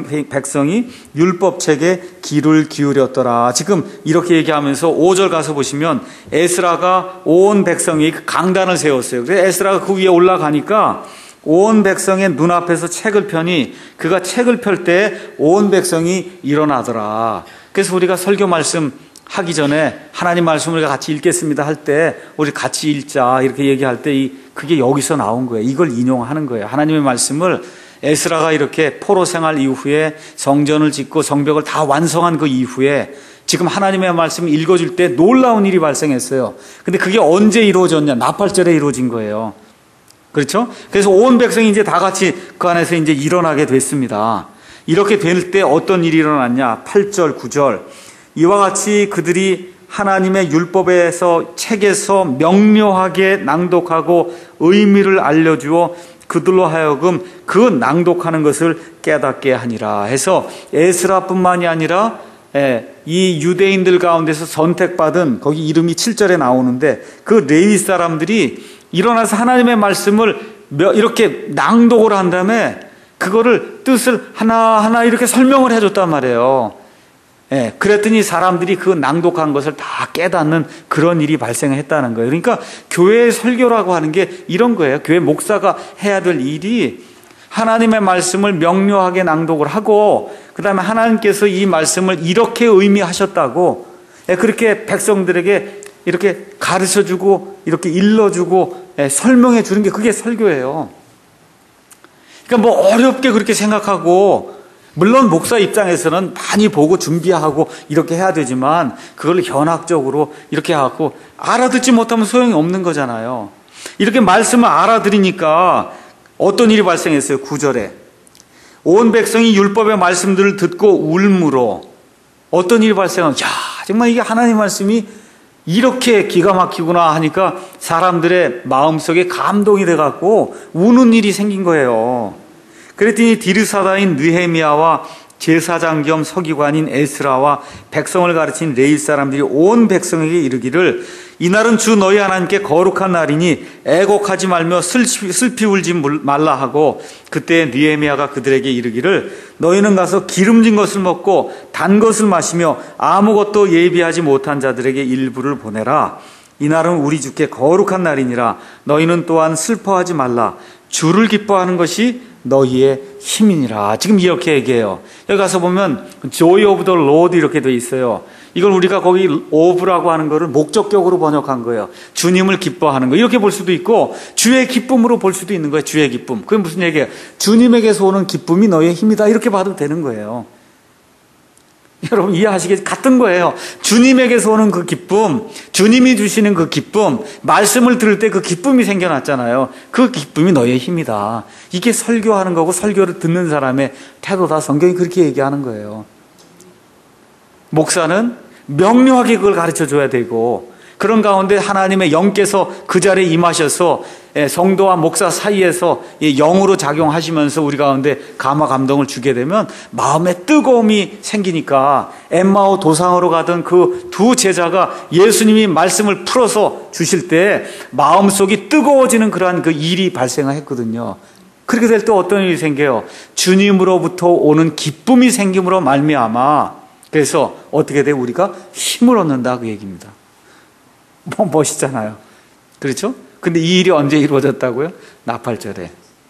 백성이 율법책에 귀를 기울였더라. 지금 이렇게 얘기하면서 5절 가서 보시면 에스라가 온 백성이 강단을 세웠어요. 그래서 에스라가 그 위에 올라가니까 온 백성의 눈앞에서 책을 펴니 그가 책을 펼 때 온 백성이 일어나더라. 그래서 우리가 설교 말씀 하기 전에 하나님 말씀을 우리가 같이 읽겠습니다 할 때 우리 같이 읽자 이렇게 얘기할 때 그게 여기서 나온 거예요. 이걸 인용하는 거예요. 하나님의 말씀을 에스라가 이렇게 포로 생활 이후에 성전을 짓고 성벽을 다 완성한 그 이후에 지금 하나님의 말씀을 읽어줄 때 놀라운 일이 발생했어요. 근데 그게 언제 이루어졌냐? 나팔절에 이루어진 거예요. 그렇죠? 그래서 온 백성이 이제 다 같이 그 안에서 이제 일어나게 됐습니다. 이렇게 될 때 어떤 일이 일어났냐? 8절, 9절. 이와 같이 그들이 하나님의 율법에서 책에서 명료하게 낭독하고 의미를 알려주어 그들로 하여금 그 낭독하는 것을 깨닫게 하니라 해서 에스라뿐만이 아니라 이 유대인들 가운데서 선택받은 거기 이름이 7절에 나오는데 그 레위 사람들이 일어나서 하나님의 말씀을 이렇게 낭독을 한 다음에 그거를 뜻을 하나하나 이렇게 설명을 해줬단 말이에요. 그랬더니 사람들이 그 낭독한 것을 다 깨닫는 그런 일이 발생했다는 거예요. 그러니까 교회의 설교라고 하는 게 이런 거예요. 교회 목사가 해야 될 일이 하나님의 말씀을 명료하게 낭독을 하고 그 다음에 하나님께서 이 말씀을 이렇게 의미하셨다고 그렇게 백성들에게 이렇게 가르쳐주고 이렇게 일러주고 설명해 주는 게 그게 설교예요. 그러니까 뭐 어렵게 그렇게 생각하고, 물론 목사 입장에서는 많이 보고 준비하고 이렇게 해야 되지만 그걸 현학적으로 이렇게 하고 알아듣지 못하면 소용이 없는 거잖아요. 이렇게 말씀을 알아들으니까 어떤 일이 발생했어요? 9절에 온 백성이 율법의 말씀들을 듣고 울므로 어떤 일이 발생하면 야, 정말 이게 하나님 말씀이 이렇게 기가 막히구나 하니까 사람들의 마음속에 감동이 돼갖고 우는 일이 생긴 거예요. 그랬더니 디르사다인 느헤미야와 제사장 겸 서기관인 에스라와 백성을 가르친 레위 사람들이 온 백성에게 이르기를 이날은 주 너희 하나님께 거룩한 날이니 애곡하지 말며 슬피 울지 말라 하고 그때 느헤미야가 그들에게 이르기를 너희는 가서 기름진 것을 먹고 단 것을 마시며 아무것도 예비하지 못한 자들에게 일부를 보내라. 이날은 우리 주께 거룩한 날이니라. 너희는 또한 슬퍼하지 말라. 주를 기뻐하는 것이 너희의 힘이니라. 지금 이렇게 얘기해요. 여기 가서 보면 Joy of the Lord 이렇게 돼 있어요. 이걸 우리가 거기 of라고 하는 거를 목적격으로 번역한 거예요. 주님을 기뻐하는 거 이렇게 볼 수도 있고 주의 기쁨으로 볼 수도 있는 거예요. 주의 기쁨. 그게 무슨 얘기예요? 주님에게서 오는 기쁨이 너희의 힘이다 이렇게 봐도 되는 거예요. 여러분 이해하시겠지? 같은 거예요. 주님에게서 오는 그 기쁨, 주님이 주시는 그 기쁨, 말씀을 들을 때 그 기쁨이 생겨났잖아요. 그 기쁨이 너의 힘이다. 이게 설교하는 거고 설교를 듣는 사람의 태도다. 성경이 그렇게 얘기하는 거예요. 목사는 명료하게 그걸 가르쳐 줘야 되고 그런 가운데 하나님의 영께서 그 자리에 임하셔서 성도와 목사 사이에서 영으로 작용하시면서 우리 가운데 감화 감동을 주게 되면 마음에 뜨거움이 생기니까 엠마오 도상으로 가던 그 두 제자가 예수님이 말씀을 풀어서 주실 때 마음속이 뜨거워지는 그러한 그 일이 발생했거든요. 그렇게 될 때 어떤 일이 생겨요? 주님으로부터 오는 기쁨이 생김으로 말미암아 그래서 어떻게 돼요? 우리가 힘을 얻는다 그 얘기입니다. 뭐 멋있잖아요. 그렇죠? 근데 이 일이 언제 이루어졌다고요? 나팔절에.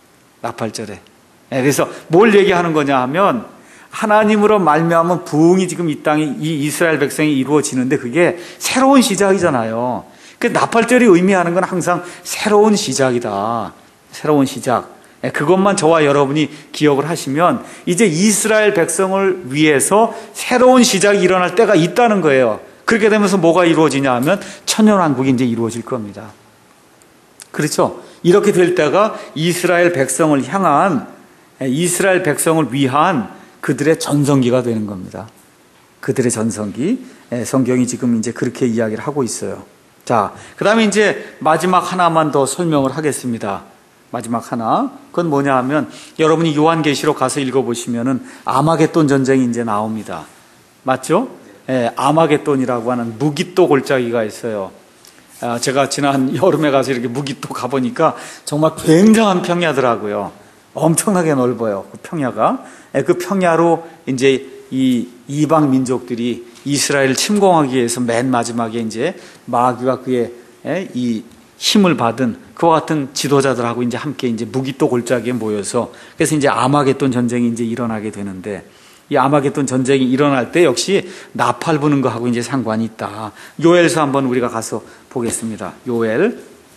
그래서 뭘 얘기하는 거냐 하면 하나님으로 말미암은 부흥이 지금 이 땅에 이 이스라엘 백성이 이루어지는데 그게 새로운 시작이잖아요. 그 나팔절이 의미하는 건 항상 새로운 시작이다. 새로운 시작. 그것만 저와 여러분이 기억을 하시면 이제 이스라엘 백성을 위해서 새로운 시작이 일어날 때가 있다는 거예요. 그렇게 되면서 뭐가 이루어지냐 하면 천년왕국이 이제 이루어질 겁니다. 그렇죠? 이렇게 될 때가 이스라엘 백성을 향한 이스라엘 백성을 위한 그들의 전성기가 되는 겁니다. 그들의 전성기. 성경이 지금 이제 그렇게 이야기를 하고 있어요. 자, 그다음에 이제 마지막 하나만 더 설명을 하겠습니다. 마지막 하나. 그건 뭐냐 하면 여러분이 요한계시록 가서 읽어보시면은 아마겟돈 전쟁이 이제 나옵니다. 맞죠? 아마겟돈이라고 하는 무기또 골짜기가 있어요. 제가 지난 여름에 가서 이렇게 무기또 가보니까 정말 굉장한 평야더라고요. 엄청나게 넓어요. 그 평야가. 그 평야로 이제 이 이방 민족들이 이스라엘을 침공하기 위해서 맨 마지막에 이제 마귀와 그의 이 힘을 받은 그와 같은 지도자들하고 이제 함께 이제 무기또 골짜기에 모여서 그래서 이제 아마겟돈 전쟁이 이제 일어나게 되는데 이 아마겟돈 전쟁이 일어날 때 역시 나팔 부는 거하고 이제 상관이 있다. 요엘서 한번 우리가 가서 보겠습니다. 요엘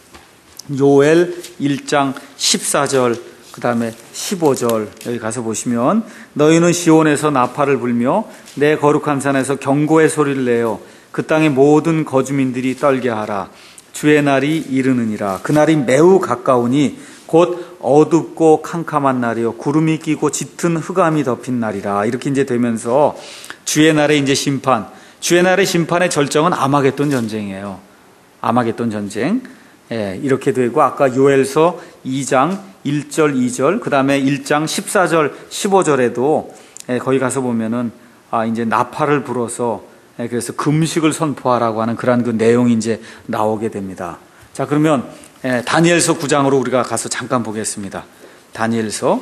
1장 14절 그 다음에 15절 여기 가서 보시면 너희는 시온에서 나팔을 불며 내 거룩한 산에서 경고의 소리를 내어 그 땅의 모든 거주민들이 떨게 하라. 주의 날이 이르느니라. 그 날이 매우 가까우니 곧 어둡고 캄캄한 날이요 구름이 끼고 짙은 흑암이 덮인 날이라. 이렇게 이제 되면서 주의 날의 이제 심판, 주의 날의 심판의 절정은 아마겟돈 전쟁이에요. 아마겟돈 전쟁. 이렇게 되고 아까 요엘서 2장 1절 2절 그 다음에 1장 14절 15절에도 거기 가서 보면은 이제 나팔을 불어서 그래서 금식을 선포하라고 하는 그런 그 내용이 이제 나오게 됩니다. 자, 그러면 다니엘서 9장으로 우리가 가서 잠깐 보겠습니다. 다니엘서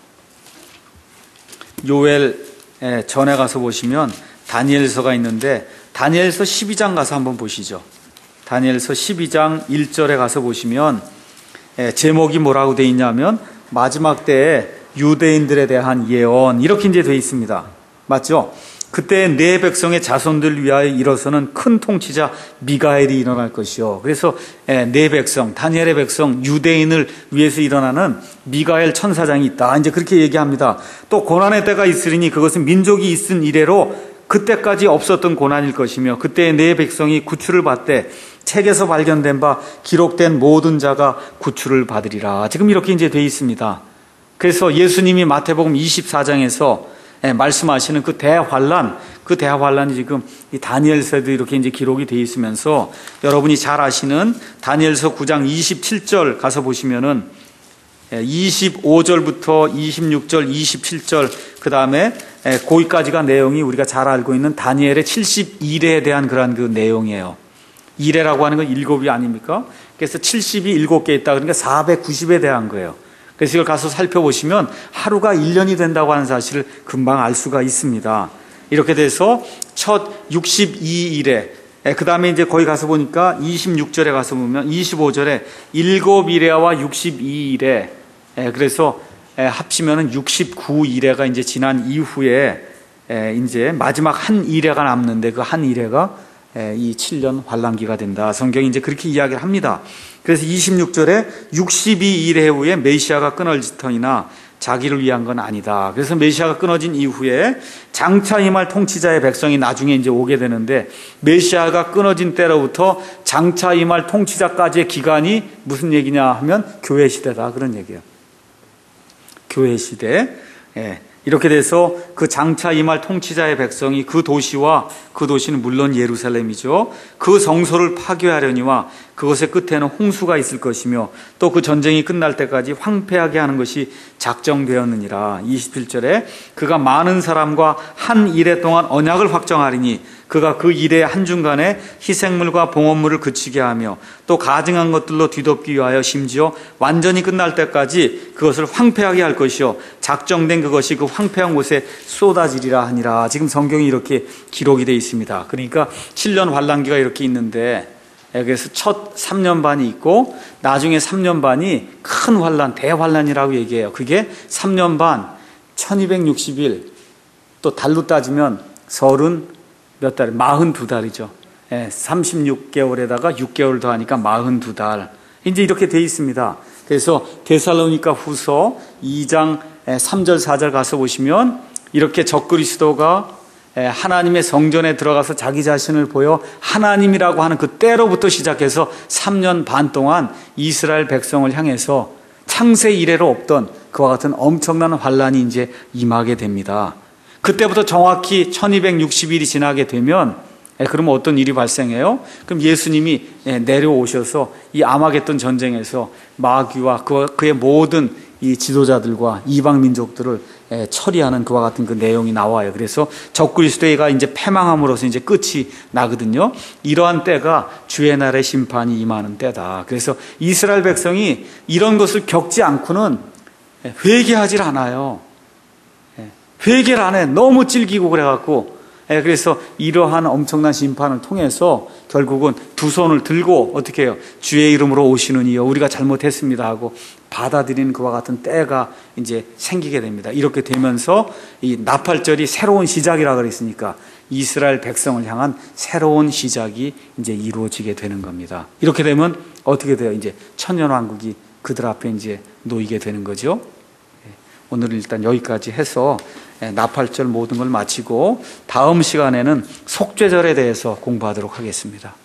요엘 전에 가서 보시면 다니엘서가 있는데 다니엘서 12장 가서 한번 보시죠. 다니엘서 12장 1절에 가서 보시면 제목이 뭐라고 되어 있냐면 마지막 때에 유대인들에 대한 예언 이렇게 이제 되어 있습니다. 맞죠? 그때 내 백성의 자손들 위하여 일어서는 큰 통치자 미가엘이 일어날 것이요. 그래서 내 백성, 다니엘의 백성, 유대인을 위해서 일어나는 미가엘 천사장이 있다. 이제 그렇게 얘기합니다. 또 고난의 때가 있으리니 그것은 민족이 있은 이래로 그때까지 없었던 고난일 것이며 그때 내 백성이 구출을 받되 책에서 발견된 바 기록된 모든 자가 구출을 받으리라. 지금 이렇게 이제 돼 있습니다. 그래서 예수님이 마태복음 24장에서 말씀하시는 그 대환란이 지금 이 다니엘서에도 이렇게 이제 기록이 되어 있으면서 여러분이 잘 아시는 다니엘서 9장 27절 가서 보시면은 25절부터 26절, 27절 그 다음에 거기까지가 내용이 우리가 잘 알고 있는 다니엘의 72일에 대한 그러한 그 내용이에요. 일해라고 하는 건 일곱이 아닙니까? 그래서 70이 7개 있다. 그러니까 490에 대한 거예요. 그래서 이걸 가서 살펴보시면 하루가 1년이 된다고 하는 사실을 금방 알 수가 있습니다. 이렇게 돼서 첫 62일에 그 다음에 이제 거기 가서 보니까 26절에 가서 보면 25절에 7일에와 62일에 그래서 합치면은 69일에가 이제 지난 이후에 이제 마지막 한 일회가 남는데 그 한 일회가 이 7년 환란기가 된다. 성경이 이제 그렇게 이야기를 합니다. 그래서 26절에 62일의 후에 메시아가 끊어지더니나 자기를 위한 건 아니다. 그래서 메시아가 끊어진 이후에 장차 임할 통치자의 백성이 나중에 이제 오게 되는데 메시아가 끊어진 때로부터 장차 임할 통치자까지의 기간이 무슨 얘기냐 하면 교회 시대다. 그런 얘기예요. 교회 시대. 이렇게 돼서 그 장차 임할 통치자의 백성이 그 도시와 그 도시는 물론 예루살렘이죠. 그 성소를 파괴하려니와 그것의 끝에는 홍수가 있을 것이며 또 그 전쟁이 끝날 때까지 황폐하게 하는 것이 작정되었느니라. 27절에 그가 많은 사람과 한 일해 동안 언약을 확정하리니 그가 그 일의 한중간에 희생물과 봉헌물을 그치게 하며 또 가증한 것들로 뒤덮기 위하여 심지어 완전히 끝날 때까지 그것을 황폐하게 할 것이요 작정된 그것이 그 황폐한 곳에 쏟아지리라 하니라. 지금 성경이 이렇게 기록이 되어 있습니다. 그러니까 7년 환란기가 이렇게 있는데 그래서 첫 3년 반이 있고 나중에 3년 반이 큰 환란, 대환란이라고 얘기해요. 그게 3년 반, 1260일, 또 달로 따지면 42달이죠. 36개월에다가 6개월 더하니까 42달. 이제 이렇게 돼 있습니다. 그래서 데살로니가 후서 2장 3절 4절 가서 보시면 이렇게 적그리스도가 하나님의 성전에 들어가서 자기 자신을 보여 하나님이라고 하는 그 때로부터 시작해서 3년 반 동안 이스라엘 백성을 향해서 창세 이래로 없던 그와 같은 엄청난 환란이 이제 임하게 됩니다. 그때부터 정확히 1260일이 지나게 되면 그러면 어떤 일이 발생해요? 그럼 예수님이 내려오셔서 이 아마겟돈 전쟁에서 마귀와 그의 모든 이 지도자들과 이방 민족들을 처리하는 그와 같은 그 내용이 나와요. 그래서 적그리스도가 이제 패망함으로써 이제 끝이 나거든요. 이러한 때가 주의 날의 심판이 임하는 때다. 그래서 이스라엘 백성이 이런 것을 겪지 않고는 회개하질 않아요. 회개를 안 해. 너무 찔기고 그래갖고. 그래서 이러한 엄청난 심판을 통해서 결국은 두 손을 들고 어떻게 해요? 주의 이름으로 오시는 이여 우리가 잘못했습니다 하고 받아들이는 그와 같은 때가 이제 생기게 됩니다. 이렇게 되면서 이 나팔절이 새로운 시작이라 그랬으니까 이스라엘 백성을 향한 새로운 시작이 이제 이루어지게 되는 겁니다. 이렇게 되면 어떻게 돼요? 이제 천년왕국이 그들 앞에 이제 놓이게 되는 거죠. 오늘은 일단 여기까지 해서 나팔절 모든 걸 마치고 다음 시간에는 속죄절에 대해서 공부하도록 하겠습니다.